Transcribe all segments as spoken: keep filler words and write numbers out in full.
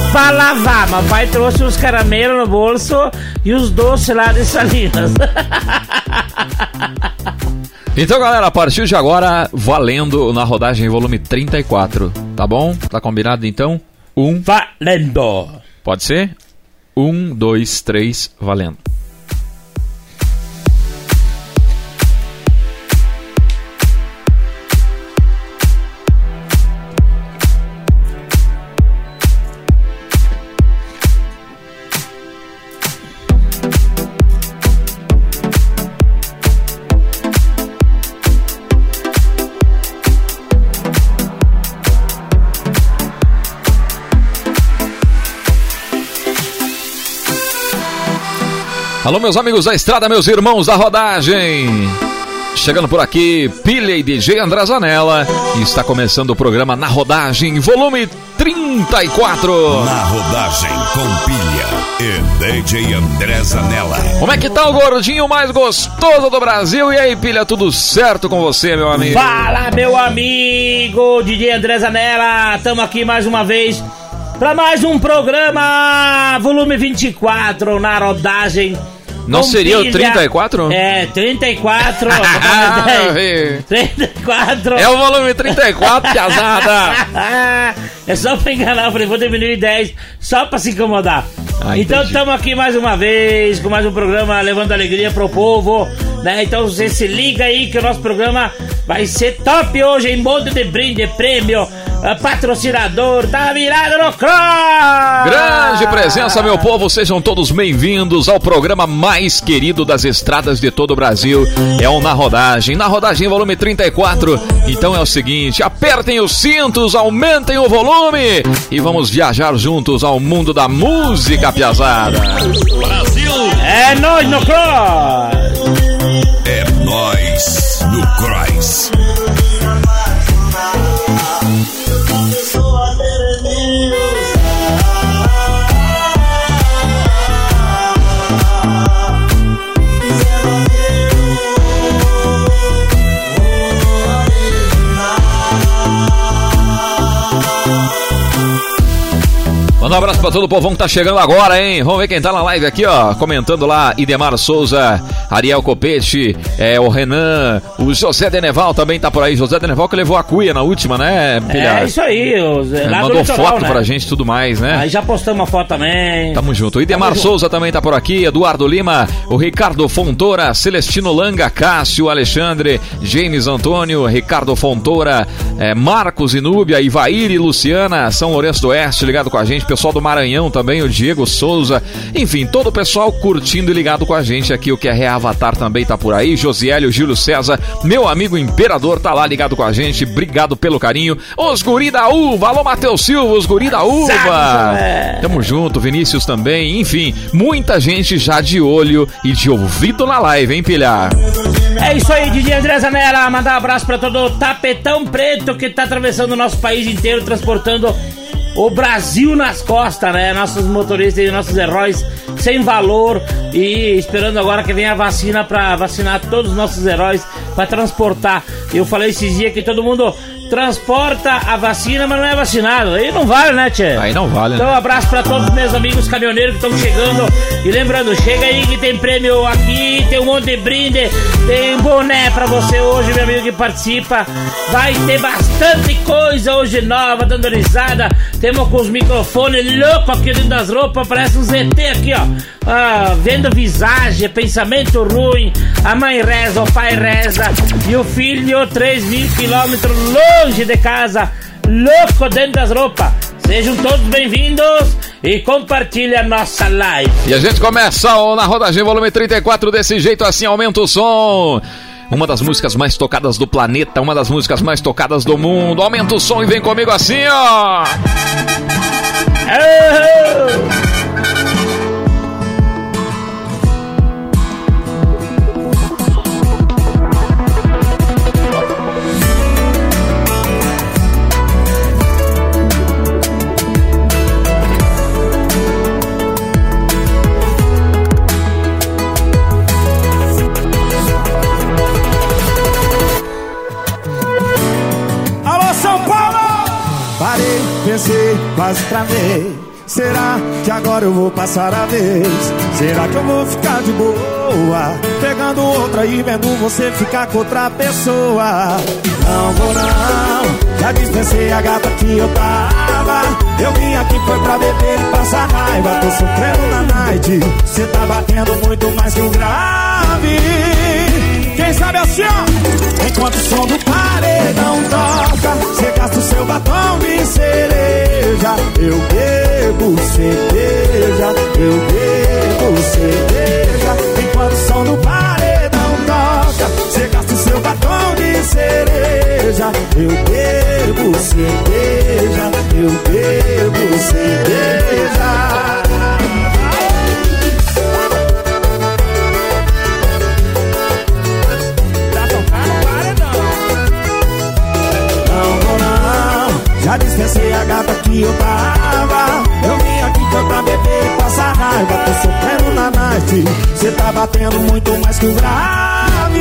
pra lavar, mas o pai trouxe os caramelos no bolso e os doces lá de Salinas. Então, galera, a partir de agora, valendo na rodagem volume trinta e quatro, tá bom? Tá combinado, então? Um... Valendo! Pode ser? Um, dois, três, valendo. Alô, meus amigos da estrada, meus irmãos da rodagem. Chegando por aqui, Pilha e D J André Zanella. E está começando o programa Na Rodagem, volume trinta e quatro. Na Rodagem, com Pilha e D J André Zanella. Como é que tá o gordinho mais gostoso do Brasil? E aí, Pilha, tudo certo com você, meu amigo? Fala, meu amigo D J André Zanella. Estamos aqui mais uma vez para mais um programa, volume vinte e quatro, Na Rodagem. Não seria o trinta e quatro? É, trinta e quatro. trinta e quatro. É o volume trinta e quatro, piazada. É só pra enganar, eu falei, vou diminuir em dez, só pra se incomodar. Ah, então estamos aqui mais uma vez, com mais um programa levando alegria pro povo, né? Então você se liga aí que o nosso programa vai ser top hoje, em monte de brinde, prêmio, patrocinador, tá virado no cross! Grande presença, meu povo, sejam todos bem-vindos ao programa mais querido das estradas de todo o Brasil. É o Na Rodagem, Na Rodagem volume trinta e quatro. Então é o seguinte, apertem os cintos, aumentem o volume e vamos viajar juntos ao mundo da música, piazada. Brasil! É nóis no cross! É nóis no cross! Manda um abraço pra todo o povão que tá chegando agora, hein? Vamos ver quem tá na live aqui, ó. Comentando lá, Idemar Souza, Ariel Copete, é, o Renan, o José Deneval também tá por aí. José Deneval que levou a cuia na última, né, Pilha? É isso aí. Os, é, mandou litoral, foto, né, pra gente e tudo mais, né? Aí já postamos uma foto também. Tamo junto. O Idemar Tamo Souza junto. Também tá por aqui. Eduardo Lima, o Ricardo Fontoura, Celestino Langa, Cássio, Alexandre, James Antônio, Ricardo Fontoura, é, Marcos Inúbia, Ivair e Luciana, São Lourenço do Oeste, ligado com a gente. Pessoal do Maranhão também, o Diego Souza, enfim, todo o pessoal curtindo e ligado com a gente aqui. O que é Avatar também tá por aí, Josiélio, Júlio César, meu amigo Imperador tá lá ligado com a gente, obrigado pelo carinho. Os guri da uva, alô Matheus Silva, os guri da uva, tamo junto, Vinícius também, enfim, muita gente já de olho e de ouvido na live, hein, Pilha? É isso aí, D J André Zanella, mandar um abraço pra todo o tapetão preto que tá atravessando o nosso país inteiro, transportando o Brasil nas costas, né? Nossos motoristas e nossos heróis sem valor e esperando agora que venha a vacina pra vacinar todos os nossos heróis, pra transportar. Eu falei esses dias que todo mundo transporta a vacina, mas não é vacinado. Aí não vale, né, tchê? Aí não vale, né? Então um abraço pra todos os meus amigos caminhoneiros que estão chegando. E lembrando, chega aí que tem prêmio aqui, tem um monte de brinde, tem boné pra você hoje, meu amigo que participa. Vai ter bastante coisa hoje nova, dando risada. Temos com os microfones loucos aqui dentro das roupas, parece um Z T aqui, ó. Ah, vendo visagem, pensamento ruim. A mãe reza, o pai reza e o filho três mil quilômetros longe de casa, louco dentro das roupas. Sejam todos bem-vindos e compartilhe a nossa live. E a gente começa o Na Rodagem volume trinta e quatro desse jeito assim, aumenta o som. Uma das músicas mais tocadas do planeta, uma das músicas mais tocadas do mundo. Aumenta o som e vem comigo assim, ó. Oh! Pensei, quase travei, Será que agora eu vou passar a vez? Será que eu vou ficar de boa, pegando outra e vendo você ficar com outra pessoa? Não vou não, já dispensei a gata que eu tava. Eu vim aqui foi pra beber e passar raiva. Tô sofrendo na night, cê tá batendo muito mais que um grave. Quem sabe assim, ó, enquanto o som do paredão toca, cê gasta o seu batom de cereja. Eu bebo cerveja, eu bebo cerveja. Enquanto o som do paredão toca, cê gasta o seu batom de cereja. Eu bebo cerveja, eu bebo cerveja. Já dispensei a gata que eu tava. Eu vim aqui foi pra beber e passar raiva. Tô sofrendo na night, cê tá batendo muito mais que o grave.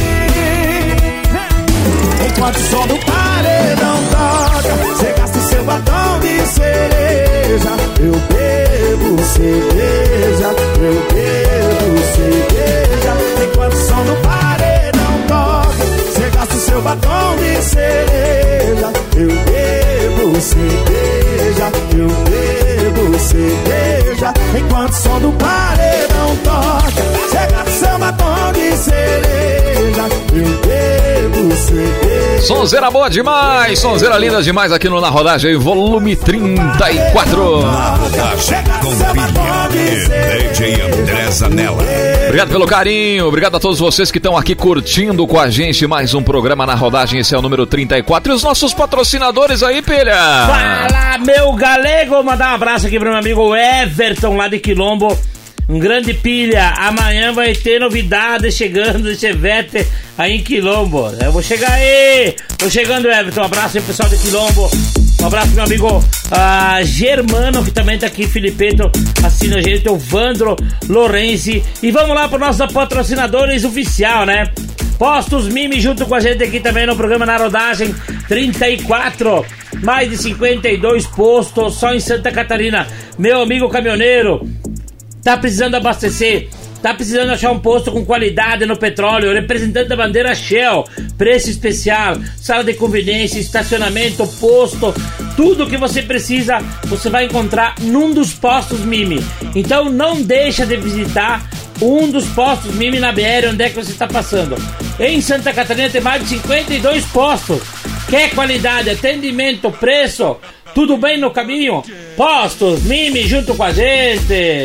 Enquanto o som do paredão toca, cê gasta o seu batom de cereja. Eu bebo cerveja, eu bebo cerveja. Enquanto o som do paredão toca, cê gasta o seu batom de cereja. Eu bebo cerveja, eu bebo cerveja. Enquanto o som do paredão toca, cê gasta o seu batom de cereja. Eu bebo cerveja. Sonzeira boa demais, sonzeira linda demais aqui no Na Rodagem, volume trinta e quatro. Na Rodagem com Pilha e D J André Zanella. Obrigado pelo carinho, obrigado a todos vocês que estão aqui curtindo com a gente mais um programa Na Rodagem, esse é o número trinta e quatro. E os nossos patrocinadores aí, Pilha? Fala, meu galego, mandar um abraço aqui pro meu amigo Everton lá de Quilombo. Um grande Pilha, amanhã vai ter novidade chegando de Chevette aí em Quilombo. Eu vou chegar aí, tô chegando, Everton. Um abraço aí, pessoal de Quilombo. Um abraço pro meu amigo uh, Germano, que também tá aqui, Filipeto, assina a gente, o Vandro Lorenzi. E vamos lá para nossos patrocinadores oficial, né? Postos Mimi junto com a gente aqui também no programa Na Rodagem trinta e quatro. Mais de cinquenta e dois postos só em Santa Catarina. Meu amigo caminhoneiro, tá precisando abastecer? Tá precisando achar um posto com qualidade no petróleo? Representante da bandeira Shell, preço especial, sala de conveniência, estacionamento, posto, tudo que você precisa você vai encontrar num dos postos Mimi. Então não deixa de visitar um dos postos Mimi na B R, onde é que você está passando. Em Santa Catarina tem mais de cinquenta e dois postos. Quer qualidade, atendimento, preço, tudo bem no caminho? Postos Mimi junto com a gente.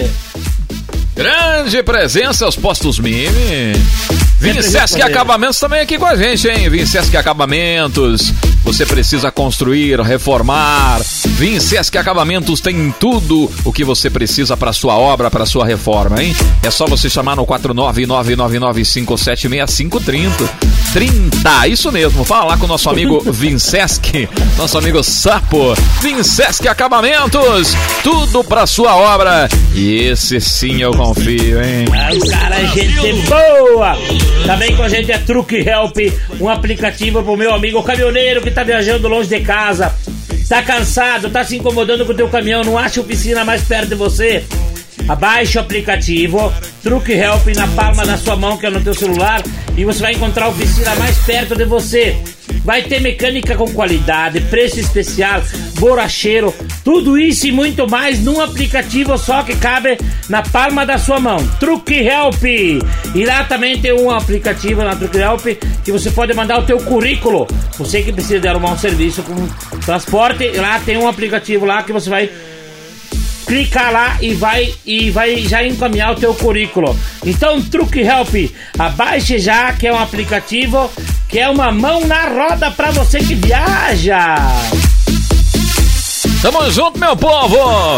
Grande presença, os postos Mimi. Vincesc Acabamentos também aqui com a gente, hein? Vincesc Acabamentos, você precisa construir, reformar. Vincesc Acabamentos tem tudo o que você precisa para sua obra, para sua reforma, hein? É só você chamar no quatro nove nove nove nove cinco sete seis cinco três zero. trinta, isso mesmo, fala lá com o nosso amigo Vincesc, nosso amigo Sapo. Vincesc Acabamentos, tudo pra sua obra. E esse sim eu confio, hein? Ah, o cara é gente boa. Também com a gente é Truck Help, um aplicativo pro meu amigo caminhoneiro que tá viajando longe de casa. Tá cansado, tá se incomodando com o teu caminhão, não acha oficina mais perto de você? Abaixe o aplicativo Truck Help na palma da sua mão, que é no teu celular, e você vai encontrar a oficina mais perto de você. Vai ter mecânica com qualidade, preço especial, borracheiro, tudo isso e muito mais num aplicativo só que cabe na palma da sua mão. Truck Help. E lá também tem um aplicativo na Truck Help que você pode mandar o teu currículo. Você que precisa de arrumar um serviço com transporte, lá tem um aplicativo lá que você vai clicar lá e vai, e vai já encaminhar o teu currículo. Então, Truck Help, abaixe já, que é um aplicativo que é uma mão na roda pra você que viaja. Tamo junto, meu povo!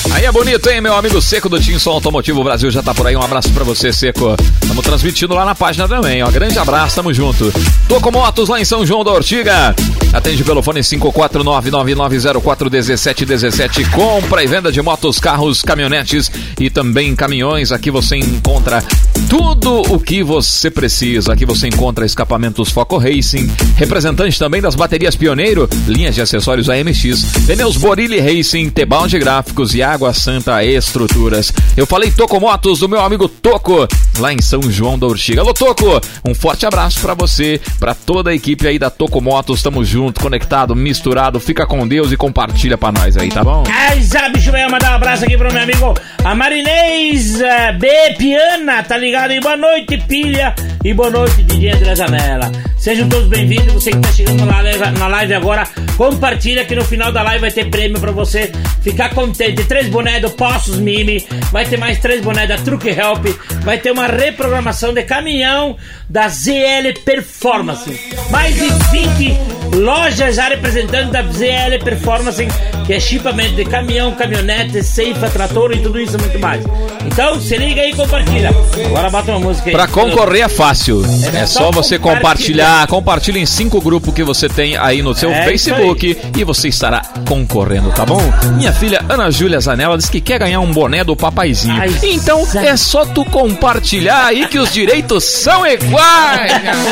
Aí é bonito, hein, meu amigo Seco do Tinson Automotivo Brasil já tá por aí. Um abraço pra você, Seco. Estamos transmitindo lá na página também, ó. Grande abraço, tamo junto. Toco Motos lá em São João da Ortiga. Atende pelo fone cinco quatro nove nove nove zero quatro um sete um sete. Compra e venda de motos, carros, caminhonetes e também caminhões. Aqui você encontra tudo o que você precisa. Aqui você encontra escapamentos Foco Racing, representante também das baterias Pioneiro, linhas de acessórios A M X, pneus Borilli Racing, T-Bound Gráficos e Água Santa Estruturas. Eu falei Toco Motos do meu amigo Toco, lá em São João da Ortiga. Alô, Toco, um forte abraço pra você, pra toda a equipe aí da Toco Motos. Tamo junto, conectado, misturado. Fica com Deus e compartilha pra nós aí, tá bom? Ai, sabe, bicho, eu mandar um abraço aqui pro meu amigo a Marinês B. Piana, tá ligado? E boa noite, pilha, e boa noite, D J André Zanella. Sejam todos bem-vindos. Você que tá chegando na live, na live agora, compartilha que no final da live vai ter prêmio pra você ficar contente. Três bonés do Poços Mimi, vai ter mais três bonés da Truck Help, vai ter uma reprogramação de caminhão da Z L Performance. Mais de vinte lojas já representando da Z L Performance, que é chipamento de caminhão, caminhonete, ceifa, trator e tudo isso e muito mais. Então se liga aí e compartilha. Agora bota uma música aí. Pra concorrer é fácil, é, é só você compartilhar. Compartilha em cinco grupos que você tem aí no seu é Facebook e você estará concorrendo, tá bom? Minha filha Ana Júlia Zanella disse que quer ganhar um boné do papaizinho. Ai, então sabe. É só tu compartilhar aí que os direitos são iguais.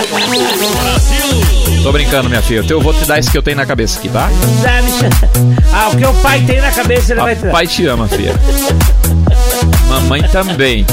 Tô brincando, minha filha. Eu vou te dar esse que eu tenho na cabeça aqui, tá? Ah, o que o pai tem na cabeça ele vai te dar. Pai te ama, filha. Mamãe também.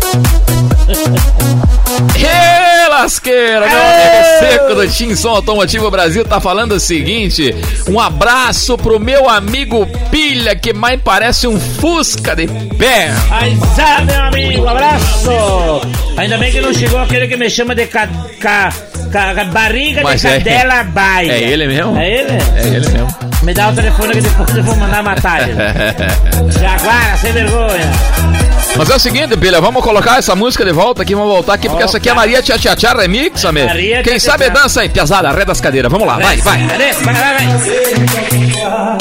Ê, lasqueira, meu amigo Seco do Tinson Automotivo Brasil tá falando o seguinte: um abraço pro meu amigo Pilha, que mais parece um Fusca de pé. Ai, sabe, meu amigo, abraço. Ainda bem que não chegou aquele que me chama de ca, ca, ca, barriga Mas de é, cadela baia. É ele mesmo? É ele? É ele mesmo. Me dá o telefone que depois eu vou mandar matar ele. Jaguara, sem vergonha. Mas é o seguinte, Pilha, vamos colocar essa música de volta aqui, vamos voltar aqui, porque Opa. essa aqui é a Maria Tchá Tchá Tchá Remix, ame. Maria Quem tchá, sabe tchá. Dança aí, piazada, arreda as cadeiras, vamos lá, vai, vai. Vai, vai, vai.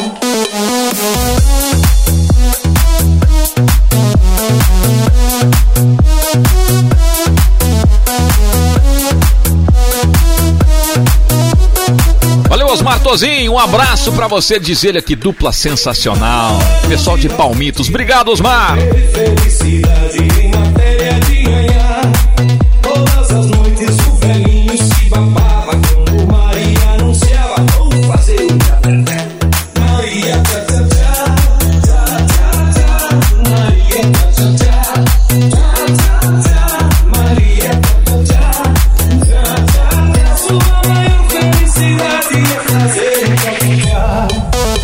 Valeu, Osmar Tozinho, um abraço pra você, diz ele aqui, dupla sensacional. Pessoal de Palmitos, obrigado, Osmar. Felicidade em matéria de ganhar. Todas as noites o velhinho se babava quando Maria anunciava, vamos fazer um café. Maria tchá tchá tchá, tchá tchá tchá, Maria tchá tchá tchá, Maria tchá tchá tchá. Sua maior felicidade é fazer um café.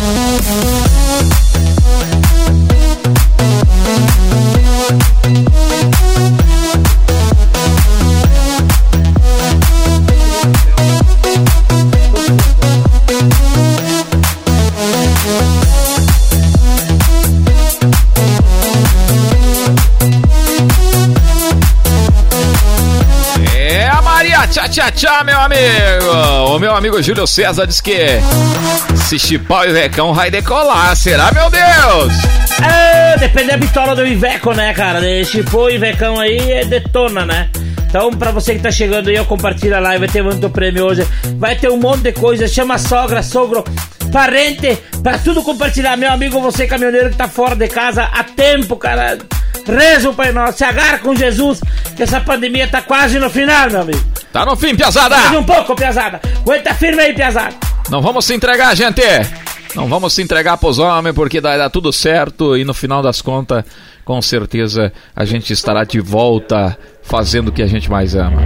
Tchá, tchá, tchá, meu amigo. O meu amigo Júlio César diz que se chipar o Ivecão vai decolar. Será, meu Deus? É, depende da bitola do Iveco, né, cara? Chipou o Ivecão aí, detona, né? Então, pra você que tá chegando aí, eu compartilho a live, vai ter muito prêmio hoje. Vai ter um monte de coisa, chama sogra, sogro, parente, pra tudo compartilhar. Meu amigo, você caminhoneiro que tá fora de casa há tempo, cara, reza o Pai Nosso, se agarra com Jesus, que essa pandemia tá quase no final, meu amigo. Tá no fim, piazada! Mais um pouco, piazada. Aguenta firme aí, piazada. Não vamos se entregar, gente. Não vamos se entregar pros homens, porque vai dar tudo certo e no final das contas, com certeza, a gente estará de volta fazendo o que a gente mais ama.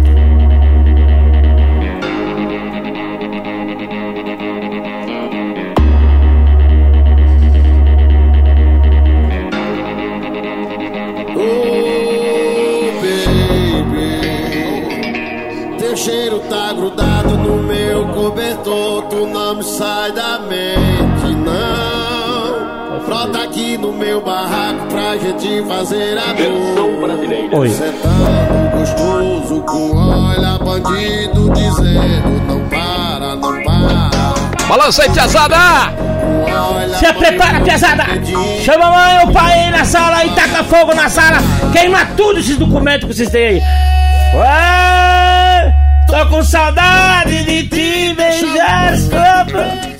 Cheiro tá grudado no meu cobertor, tu não me sai da mente, não. Frota aqui no meu barraco pra gente fazer amor. Oi. Sentado gostoso com olha bandido dizendo não para, não para. Balança aí, piazada! Se prepara, piazada! Chama a mãe ou o pai aí na sala e taca fogo na sala! Queima tudo esses documentos que vocês têm aí! Ué, tô com saudade de te beijar sobre...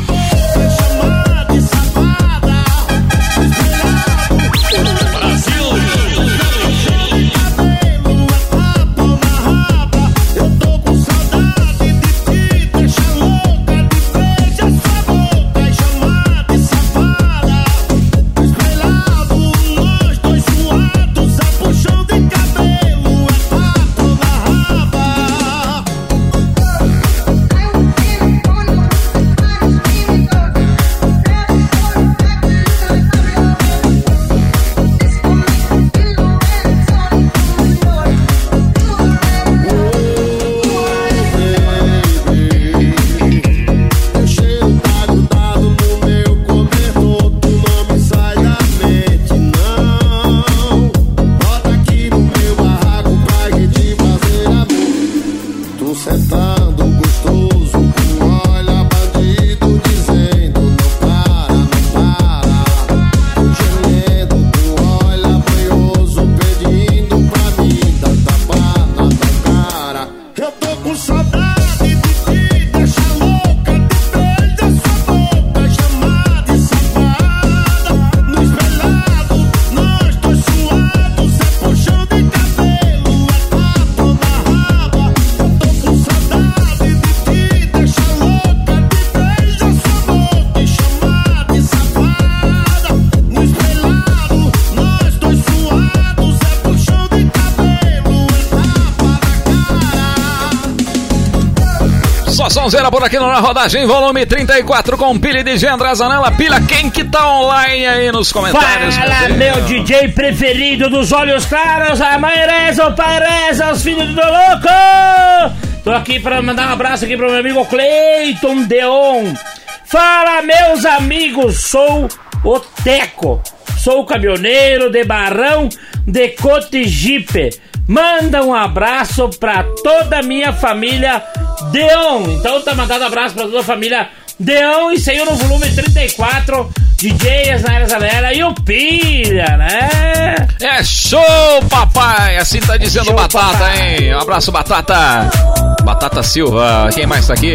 Sonzeira por aqui na rodagem, volume trinta e quatro com pilha de André Zanella. Pilha, quem que tá online aí nos comentários? Fala, meu D J preferido dos olhos claros, a mãe reza, o pai reza, os filhos do louco. Tô aqui pra mandar um abraço aqui pro meu amigo Cleiton Deon. Fala, meus amigos, sou o Teco, sou caminhoneiro de Barrão de Cotigipe. Manda um abraço pra toda a minha família Deon. Então tá mandando um abraço pra toda a família Deon. E saiu no volume trinta e quatro, D J Asnaira Zanella e o Pilha, né? É show, papai! Assim tá dizendo show, Batata, papai. Hein? Um abraço, Batata. Batata Silva, quem mais tá aqui?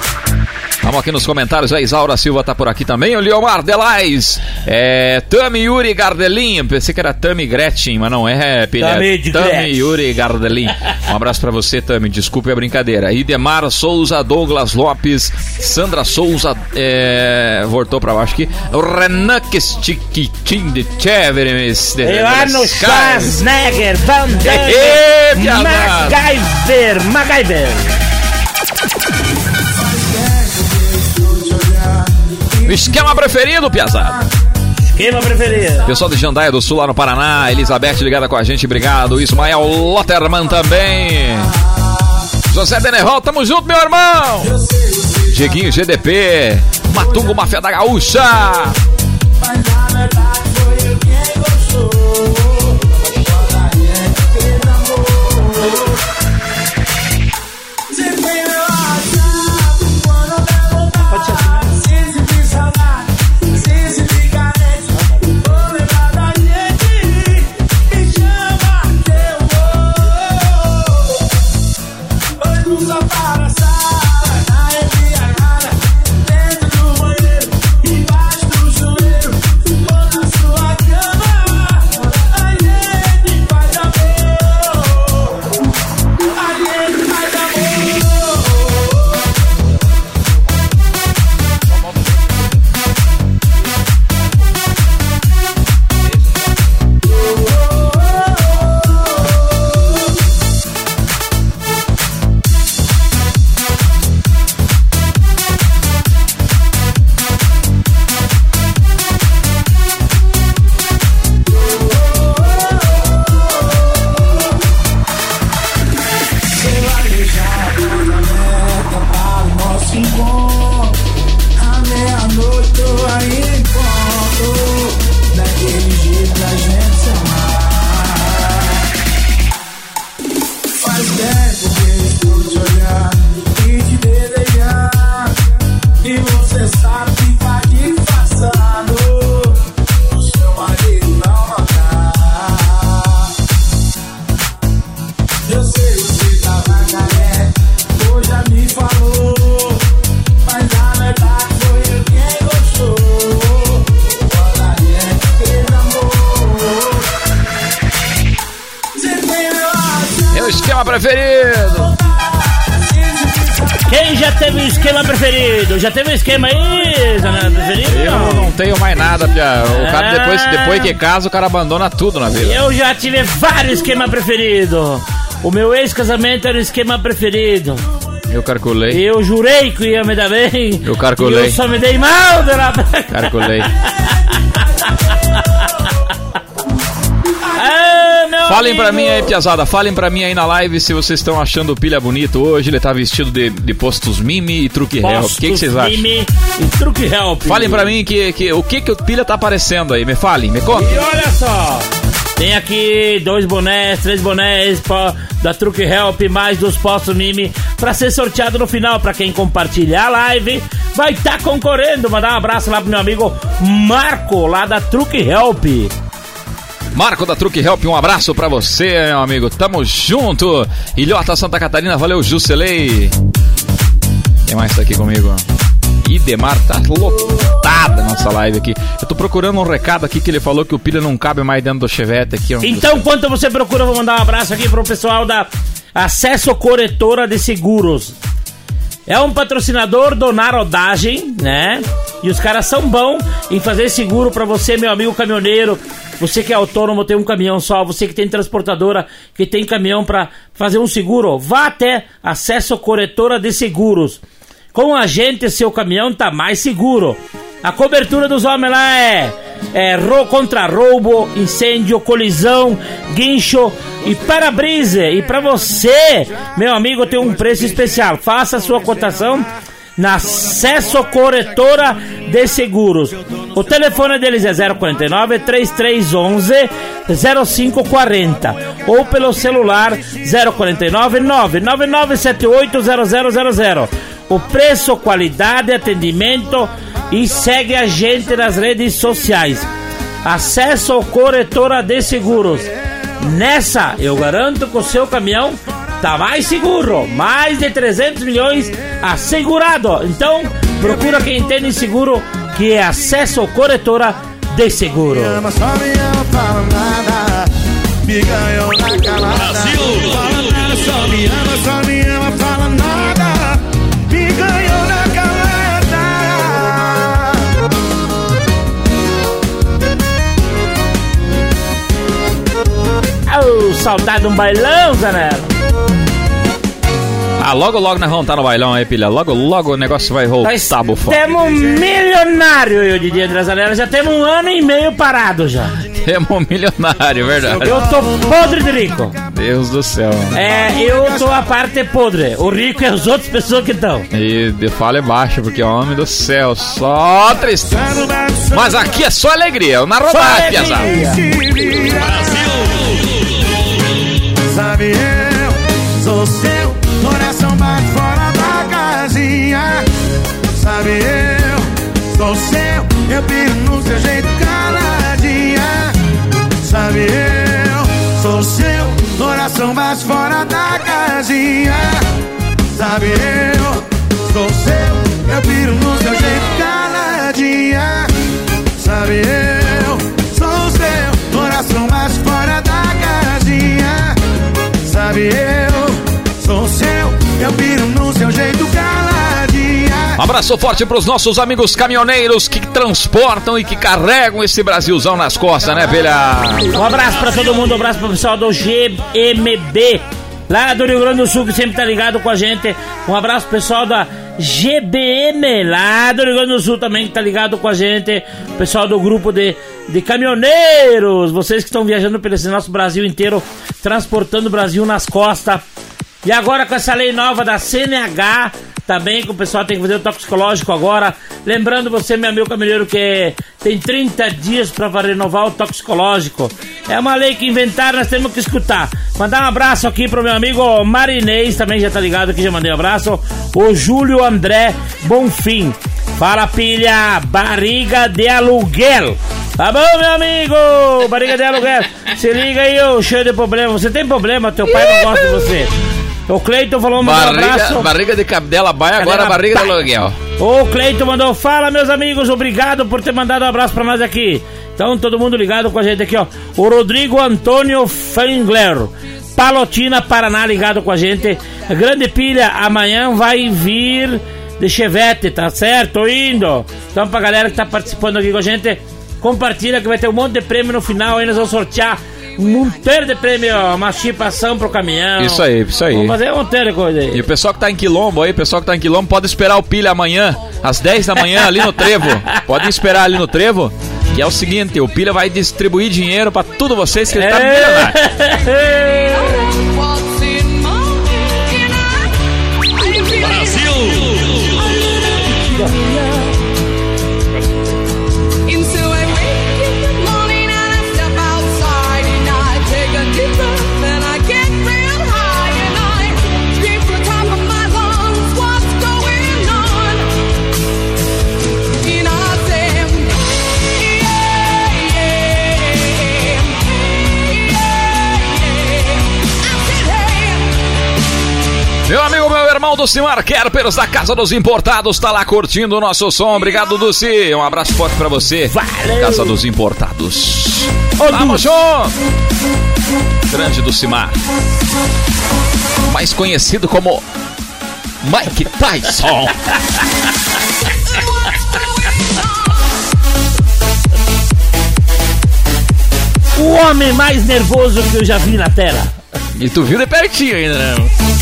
Vamos aqui nos comentários, a Isaura Silva tá por aqui também, o Leomar Delais, é, Tami Yuri Gardelin, pensei que era Tami Gretchen, mas não é, Pilha. Tami, Tami Yuri Gardelin. Um abraço pra você, Tami, desculpe a brincadeira. Idemar Souza, Douglas Lopes, Sandra Souza, é, voltou pra baixo aqui, o Renan Kestikitin de Cheveremes, Elano Schwarzenegger, Van Damme, MacGyver, MacGyver. Esquema preferido, piazada. Esquema preferido. Pessoal de Jandaia do Sul, lá no Paraná. Elizabeth ligada com a gente, obrigado. Ismael Lotterman também. José Denerval, tamo junto, meu irmão. Dieguinho G D P. Matungo Máfia da Gaúcha. Dentro do banheiro, embaixo do chuveiro. esquema preferido? Quem já teve o esquema preferido? Já teve o esquema aí, Zanella, preferido? Eu não, não tenho mais nada, Pia. O cara, Ah. depois, depois que casa, o cara abandona tudo na vida. Eu já tive vários esquemas preferidos. O meu ex-casamento era o esquema preferido. Eu calculei. Eu jurei que ia me dar bem. Eu calculei. E eu só me dei mal, dona... Calculei. Ah, meu Falem amigo. pra mim aí, piazada, falem pra mim aí na live se vocês estão achando o Pilha bonito hoje. Ele tá vestido de, de postos Mimi e truque help. O que, que vocês acham? Mimi e truque help. Falem pra mim que, que, o que, que o Pilha tá aparecendo aí. Me falem, me contem. E olha só, tem aqui dois bonés, três bonés pó, da Truque Help, mais dos postos Mimi, pra ser sorteado no final. Pra quem compartilhar a live, vai estar tá concorrendo. Mandar um abraço lá pro meu amigo Marco, lá da Truque Help. Marco da Truque Help, um abraço pra você, meu amigo. Tamo junto. Ilhota, Santa Catarina, valeu, Juscelei. Quem mais tá aqui comigo? Idemar, tá lotada nossa live aqui. Eu tô procurando um recado aqui que ele falou que o Pilha não cabe mais dentro do Chevette aqui. ó. Então, enquanto você procura, eu vou mandar um abraço aqui pro pessoal da Acesso Corretora de Seguros. É um patrocinador do Narodagem, né? E os caras são bons em fazer seguro pra você, meu amigo caminhoneiro. Você que é autônomo, tem um caminhão só. Você que tem transportadora, que tem caminhão pra fazer um seguro. Vá até Acesso Corretora de Seguros. Com a gente, seu caminhão tá mais seguro. A cobertura dos homens lá é, é ro, contra roubo, incêndio, colisão, guincho e para-brisa. E pra você, meu amigo, tem um preço especial. Faça a sua cotação na Acesso Corretora de Seguros. O telefone deles é zero quarenta e nove, três três onze, zero cinco quarenta ou pelo celular zero quarenta e nove, nove nove nove sete oito zero zero zero zero. O preço, qualidade, atendimento e segue a gente nas redes sociais. Acesso Corretora de Seguros. Nessa, eu garanto que o seu caminhão tá mais seguro, mais de trezentos milhões assegurado. Então, procura quem entende seguro, que é Acesso Corretora de Seguro. Me ama, só me ama, fala nada. Me ganhou na calada. Fala nada, só me ama, só me ama, fala nada. Me ganhou na calada. Oh, saudade de um bailão, Zanella. Ah, logo logo nós vamos estar no bailão aí, Pilha. Logo logo o negócio vai voltar, Nós bufão. temos um milionário, eu diria, André Zanella. Já temos um ano e meio parado já. Temos um milionário, verdade. Eu tô podre de rico. Deus do céu. É, eu tô a parte podre. O rico é as outras pessoas que estão. E de fala é baixo, porque homem do céu, só tristeza. Mas aqui é só alegria, na rodada, piazada. Sabe, eu sou seu, coração bate fora da casinha. Sabe, eu sou seu, eu piro no seu jeito caladinha. Sabe, eu sou seu, coração bate fora da casinha. Sabe, eu sou seu, eu piro no seu jeito caladinha. Sabe, eu sou seu, coração bate fora da casinha. Sabe, eu sou seu, eu piro no seu jeito caladinha. Um abraço forte pros nossos amigos caminhoneiros que transportam e que carregam esse Brasilzão nas costas, né, velha? Um abraço pra todo mundo, um abraço pro pessoal do G M B, lá do Rio Grande do Sul, que sempre tá ligado com a gente. Um abraço pro pessoal da G B M, lá do Rio Grande do Sul também, que tá ligado com a gente. O pessoal do grupo de, de caminhoneiros, vocês que estão viajando pelo esse nosso Brasil inteiro, transportando o Brasil nas costas. E agora com essa lei nova da C N H, também que o pessoal tem que fazer o toxicológico agora. Lembrando você, meu amigo caminhoneiro, que tem trinta dias para renovar o toxicológico. É uma lei que inventaram, nós temos que escutar. Mandar um abraço aqui pro meu amigo Marinês, também já tá ligado aqui, já mandei um abraço. O Júlio André Bonfim. Fala, Pilha, barriga de aluguel. Tá bom, meu amigo? Barriga de aluguel. Se liga aí, ô, cheio de problema. Você tem problema, teu pai não gosta de você. O Cleiton falou, mandou um Barriga, abraço. barriga de cabdela baia, agora Cadela barriga de baia. aluguel. O Cleiton mandou, fala, meus amigos, obrigado por ter mandado um abraço pra nós aqui. Então, todo mundo ligado com a gente aqui, ó. O Rodrigo Antônio Fengler. Palotina, Paraná, ligado com a gente. Grande Pilha, amanhã vai vir de Chevette, tá certo? Tô indo. Então, pra galera que tá participando aqui com a gente, compartilha que vai ter um monte de prêmio no final. Aí nós vamos sortear um monteiro de prêmio, uma chipação pro caminhão. Isso aí, isso aí. Vamos fazer um monteiro de coisa aí. E o pessoal que tá em Quilombo aí, o pessoal que tá em Quilombo, pode esperar o Pilha amanhã, às dez da manhã, ali no Trevo. Pode esperar ali no Trevo, que é o seguinte, o Pilha vai distribuir dinheiro pra todos vocês que ele tá milionário. Meu amigo, meu irmão Ducimar Kerpers, da Casa dos Importados, tá lá curtindo o nosso som. Obrigado, Duci. Um abraço forte pra você. Valeu. Casa dos Importados. Ô, Vamos, show! Grande Ducimar. Mais conhecido como Mike Tyson. O homem mais nervoso que eu já vi na tela. E tu viu de pertinho ainda, né?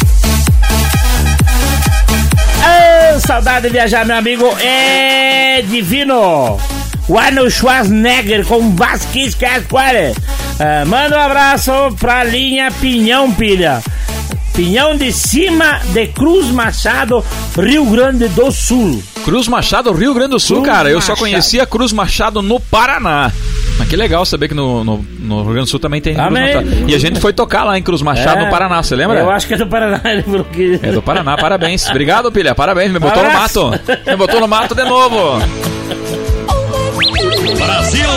Oh, saudade de viajar, meu amigo. É divino. O Arnold Schwarzenegger com Vasquez Casquare. É, manda um abraço pra linha Pinhão, Pilha. Pinhão de Cima de Cruz Machado, Rio Grande do Sul. Cruz Machado, Rio Grande do Sul, Cruz cara. Eu Machado. só conhecia Cruz Machado no Paraná. Mas que legal saber que no, no, no Rio Grande do Sul também tem Cruz Amém. Machado. E a gente foi tocar lá em Cruz Machado, É, no Paraná, você lembra? Eu acho que é do Paraná. Ele falou que... É do Paraná, parabéns. Obrigado, Pilha, parabéns. Me botou Abraço. no mato. Me botou no mato de novo. Brasil!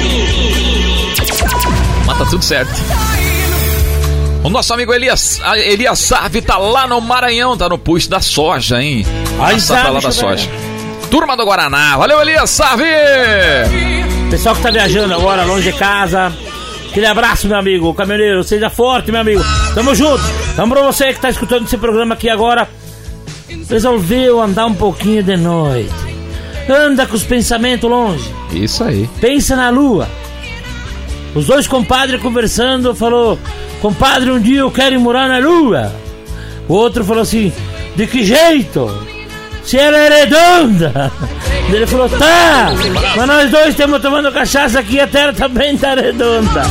Mas tá tudo certo. O nosso amigo Elias, Elias Sarve tá lá no Maranhão, tá no push da soja, hein? Ai, Nossa, tá lá da soja. Turma do Guaraná. Valeu, Elias Sarve! Pessoal que tá viajando agora, longe de casa, aquele abraço, meu amigo, caminhoneiro, seja forte, meu amigo, tamo junto. Então pra você que tá escutando esse programa aqui agora, resolveu andar um pouquinho de noite, anda com os pensamentos longe, Isso aí. pensa na lua. Os dois compadres conversando, falou: compadre, um dia eu quero ir morar na lua. O outro falou assim: de que jeito? Se ela é redonda. Ele falou: tá, mas nós dois estamos tomando cachaça aqui e a terra também tá redonda.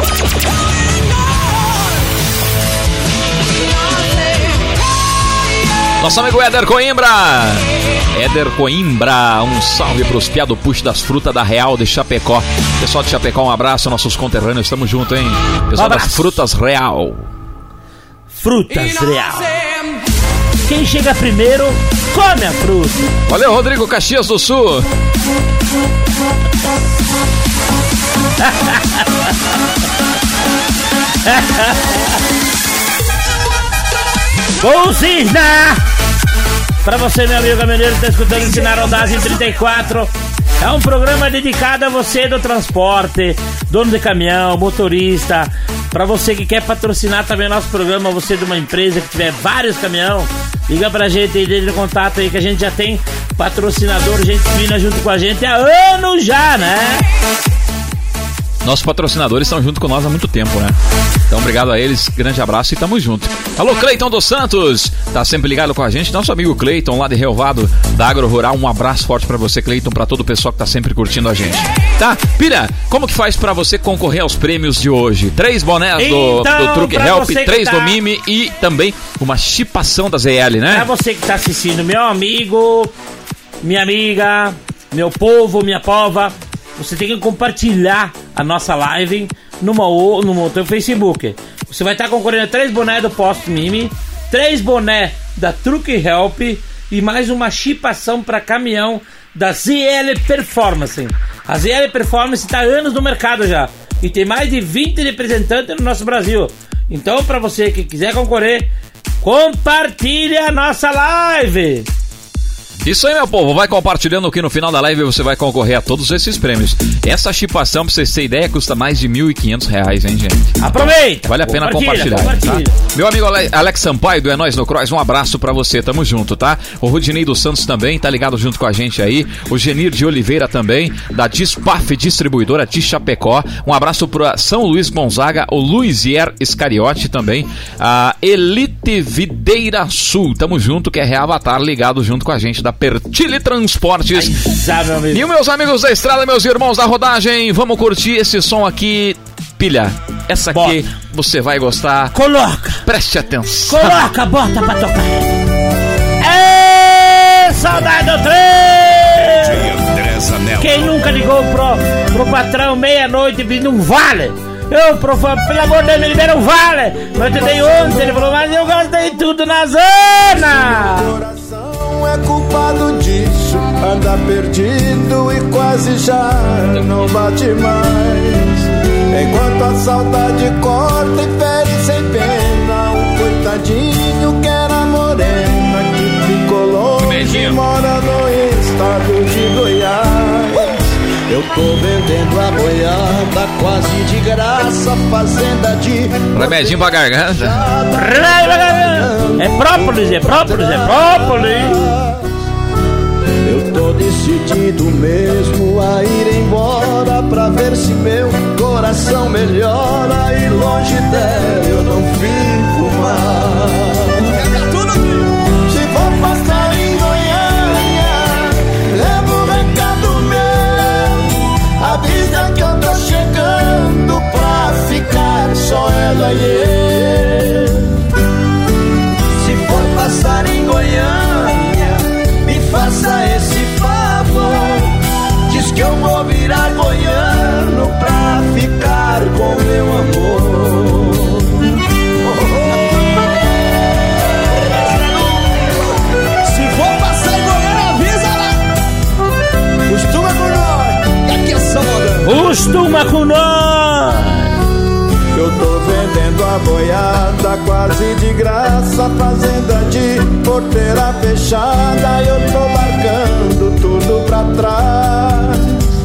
Nosso amigo Éder Coimbra. Éder Coimbra, um salve pros piá do push das frutas da Real de Chapecó. Pessoal de Chapecó, um abraço, nossos conterrâneos, estamos juntos, hein? Pessoal Um abraço. das frutas Real. Frutas Real. Quem chega primeiro, come a fruta. Valeu, Rodrigo Caxias do Sul. Buzina! Pra você, meu amigo caminhoneiro, que tá escutando Ensinar Rodagem trinta e quatro. É um programa dedicado a você do transporte, dono de caminhão, motorista. Pra você que quer patrocinar também o nosso programa, você de uma empresa que tiver vários caminhão, liga pra gente aí, deixa o contato aí que a gente já tem patrocinador, gente fina junto com a gente há anos já, né? Nossos patrocinadores estão junto com nós há muito tempo, né? Então, obrigado a eles, grande abraço e tamo junto. Alô, Cleiton dos Santos, tá sempre ligado com a gente. Nosso amigo Cleiton, lá de Relvado, da Agro Rural. Um abraço forte pra você, Cleiton, pra todo o pessoal que tá sempre curtindo a gente. Tá? Pilha, como que faz pra você concorrer aos prêmios de hoje? Três bonés do, Então, do Truck pra Help, você que três tá- do Mimi e também uma chipação da Z L, né? Pra você que tá assistindo, meu amigo, minha amiga, meu povo, minha pova, você tem que compartilhar a nossa live numa, no teu Facebook. Você vai estar concorrendo a três bonés do Posto Mimi, três bonés da Truck Help e mais uma chipação para caminhão da Z L Performance. A Z L Performance está há anos no mercado já e tem mais de vinte representantes no nosso Brasil. Então, para você que quiser concorrer, compartilhe a nossa live. Isso aí, meu povo, vai compartilhando aqui no final da live e você vai concorrer a todos esses prêmios. Essa chipação, pra vocês terem ideia, custa mais de mil e quinhentos reais, hein, gente? Aproveita! Vale a pena compartilhar, compartilha. Tá? Meu amigo Alex Sampaio do É Nóis no Cross, um abraço pra você, tamo junto, tá? O Rudinei dos Santos também, tá ligado junto com a gente aí. O Genir de Oliveira também, da Dispaf Distribuidora de Chapecó. Um abraço pra São Luís Gonzaga, o Luizier Iscariote também. A Elite Videira Sul, tamo junto, que é Reavatar, ligado junto com a gente da Pertile Transportes. Ai, e os meus amigos da estrada, meus irmãos da rodagem, vamos curtir esse som aqui. Pilha, essa aqui bota. Você vai gostar. Coloca. Preste atenção. Coloca, bota pra tocar. Ê, saudade do trem. Quem nunca ligou pro, pro patrão meia-noite e pediu um vale? Eu, pro, pelo amor de Deus, me libera um vale. Eu te dei ontem, ele falou, mas eu gastei tudo na zona. É culpado disso, anda perdido e quase já não bate mais. Enquanto a saudade corta e fere sem pena, um coitadinho que era morena, que ficou longe e mora no estado de Goiás. Eu tô vendendo a boiada quase de graça, fazenda de... Remedinho pra garganta. É própolis, é própolis, é própolis. Eu tô decidido mesmo a ir embora, pra ver se meu coração melhora, e longe dela eu não fico mais. Se for passar em Goiânia, levo um recado meu, avisa que eu tô chegando pra ficar só ela e eu. Se for passar em Goiânia, me faça esse favor, diz que eu vou virar goiano pra ficar com meu amor. Se for passar em Goiânia, avisa lá. Costuma com nós, e aqui é São Mourão. Costuma com nós. Eu tô vendendo a boiada quase de graça, fazenda de porteira fechada, eu tô largando tudo pra trás.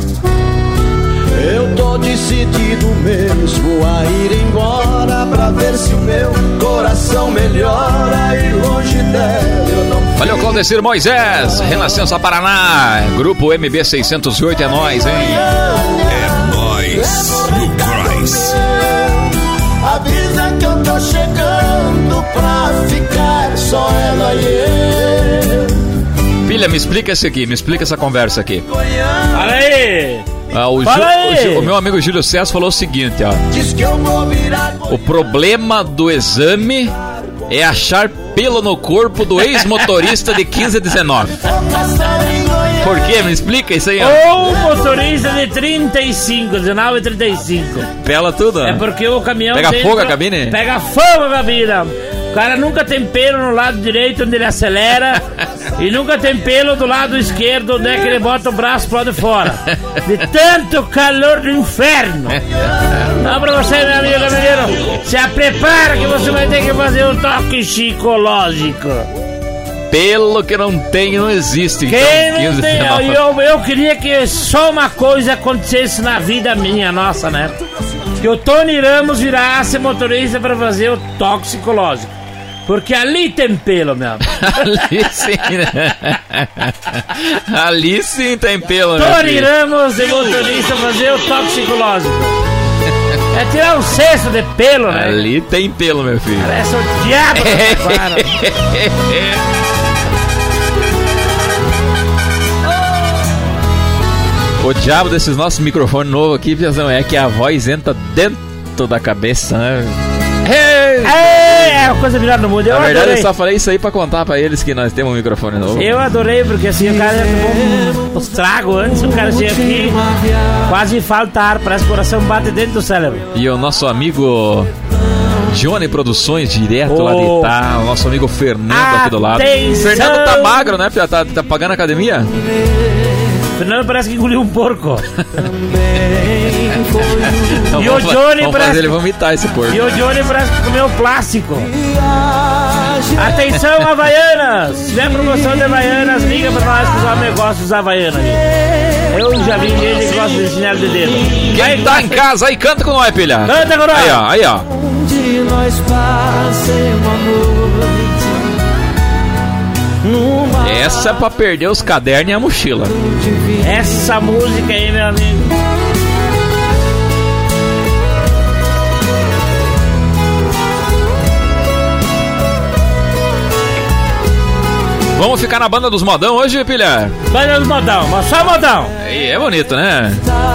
Eu tô decidido mesmo a ir embora, pra ver se o meu coração melhora, e longe dela eu não... Valeu, Claudecir Moisés, Renascença Paraná, Grupo M B seiscentos e oito, é nóis, hein? É nóis no Cross. Avisa que eu tô chegando pra ficar só ela e eu. Pilha, me explica isso aqui, me explica essa conversa aqui. Fala aí! Ah, o, Fala Ju, aí. O, Ju, o meu amigo Júlio César falou o seguinte, ó. Diz que eu vou virar... O problema do exame é achar pelo no corpo do ex-motorista de quinze a dezenove. Por quê? Me explica isso aí, ó. Ou motorista de trinta e cinco, dezenove e trinta e cinco. Pela tudo, ó. É porque o caminhão Pega dentro, fogo a cabine? Pega fogo a cabine. O cara nunca tem pelo no lado direito onde ele acelera e nunca tem pelo do lado esquerdo onde é que ele bota o braço pro lado de fora. De tanto calor do inferno. Então pra você, meu amigo caminhoneiro, se prepara que você vai ter que fazer um toque psicológico. Pelo que não tem, não existe. Quem então, não tem, eu, eu queria que só uma coisa acontecesse na vida minha, nossa, né? Que o Tony Ramos virasse motorista pra fazer o toque psicológico. Porque ali tem pelo, meu amigo. Ali sim, né? Ali sim tem pelo, né? Tony Ramos de motorista fazer o toque psicológico. É tirar um cesto de pelo, né? Ali tem pelo, meu filho. Parece o diabo. O diabo desses nossos microfones novos aqui, Piazão, é que a voz entra dentro da cabeça, né? É, é a coisa melhor do mundo. Eu Na verdade, adorei. eu só falei isso aí pra contar pra eles que nós temos um microfone novo. Eu adorei, porque assim, o cara tomou uns tragos antes, o cara chega aqui, quase falta ar, parece que o coração bate dentro do cérebro. E o nosso amigo Johnny Produções, direto Oh. lá de Itá, o nosso amigo Fernando aqui do lado. Atenção. Fernando tá magro, né? Tá, tá, tá pagando a academia? Fernando parece que engoliu um porco. Então, E o vamos fa- Johnny vamos parece- fazer ele vomitar esse porco. E o Johnny parece que comeu plástico. Atenção, Havaianas! Se tiver promoção de Havaianas, liga pra nós que os homens gostam dos Havaianas aqui. Eu já vi gente que gosta de chinelo de dedo. Quem aí, tá em casa aí, canta com nós, pilha. Canta com nós. Aí, ó, aí, ó. Onde nós passemos a noite. Essa é pra perder os cadernos e a mochila. Essa música aí, meu amigo. Vamos ficar na banda dos modão hoje, pilha? Banda dos modão, mas só modão. E é bonito, né?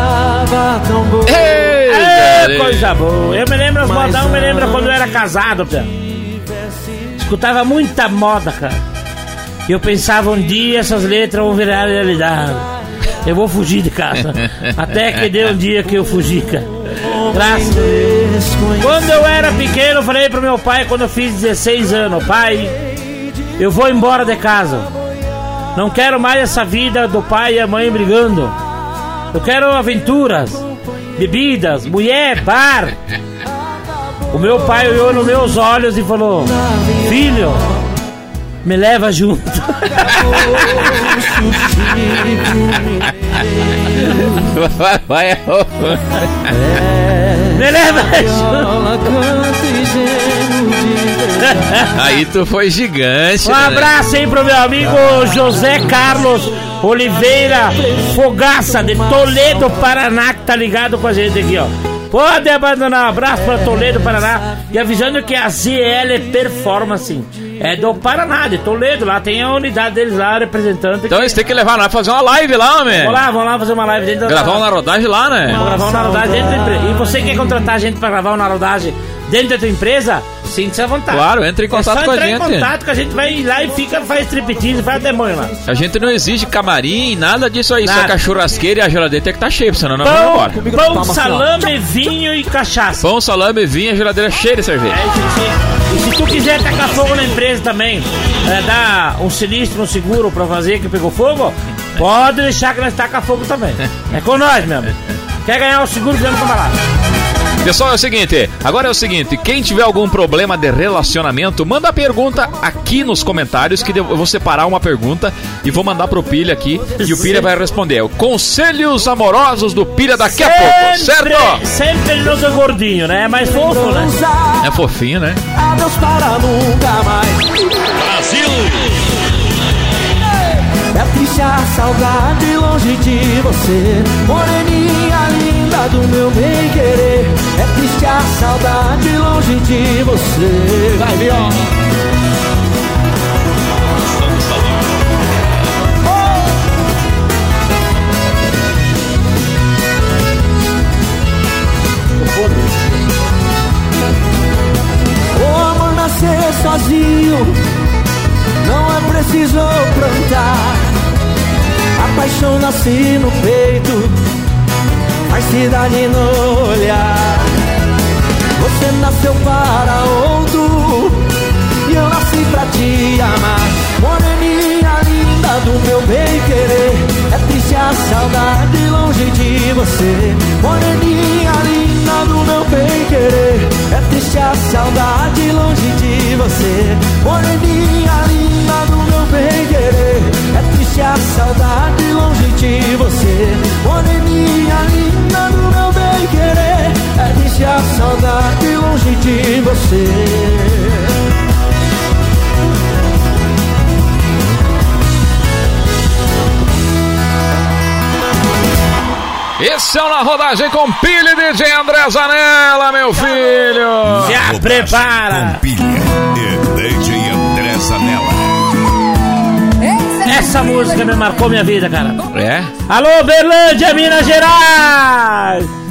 Ei, é, coisa boa. Eu me lembro, os modão me lembra quando eu era casado, pilha. Escutava muita moda, cara. E eu pensava, um dia essas letras vão virar realidade. Eu vou fugir de casa. Até que deu um dia que eu fugi, cara. Graças a Deus. Quando eu era pequeno, eu falei pro meu pai, quando eu fiz dezesseis anos, pai, eu vou embora de casa. Não quero mais essa vida do pai e a mãe brigando. Eu quero aventuras, bebidas, mulher, bar. O meu pai olhou nos meus olhos e falou: filho, me leva junto. Vai, vai. Me leva junto. Aí tu foi gigante. Um né? abraço aí pro meu amigo José Carlos Oliveira Fogaça, de Toledo, Paraná, que tá ligado com a gente aqui, ó. Pode abandonar, um abraço pra Toledo, Paraná. E avisando que a Z L Performance é do Paraná, de Toledo. Lá tem a unidade deles lá, representante. Então eles têm que levar lá, fazer uma live lá, homem. Vamos lá, vamos lá fazer uma live dentro da... Gravar uma rodagem lá, né? Vamos gravar uma rodagem dentro da empresa. E você quer contratar a gente pra gravar uma rodagem dentro da tua empresa? Sinta-se à vontade. Claro, entre em contato é com a gente. Entrar em contato que a gente vai lá e fica, faz striptease, faz demônio lá. A gente não exige camarim, nada disso aí. Nada. Só que a churrasqueira e a geladeira tem que estar cheia, senão nós vamos Pão, embora. pão, salame, vinho e cachaça. Pão, salame, vinho, a geladeira cheia de cerveja. É, e, se, e se tu quiser tacar fogo na empresa também, é, dar um sinistro, um seguro pra fazer que pegou fogo, pode deixar que nós taca fogo também. É com nós mesmo. Quer ganhar o seguro, vamos tomar lá. Pessoal, é o seguinte, agora é o seguinte, quem tiver algum problema de relacionamento, manda a pergunta aqui nos comentários, que eu vou separar uma pergunta e vou mandar pro Pilha aqui, e o Pilha vai responder. Conselhos amorosos do Pilha daqui a pouco, certo? Sempre ele não é gordinho, né? É mais fofo, né? É fofinho, né? Adeus para nunca mais. Brasil! É triste a saudade longe de você, moreninha linda do meu bem querer. É triste a saudade longe de você. Vai, Viola. O amor nascer sozinho, não é preciso plantar. A paixão nasce no peito, faz cidade no olhar. Você nasceu para outro e eu nasci pra te amar. Moreninha linda do meu bem querer, é triste a saudade longe de você. Moreninha linda do meu bem querer, é triste a saudade longe de você. Moreninha linda do meu bem querer, é triste a saudade longe de você. Moreninha linda do meu bem querer, é triste a saudade longe de você. Esse é o Na Rodagem com Pilha e D J André Zanella, meu filho. Já prepara. Com Pilha e D J André Zanella. Essa música me marcou minha vida, cara. É? Alô, Berlândia, Minas Gerais!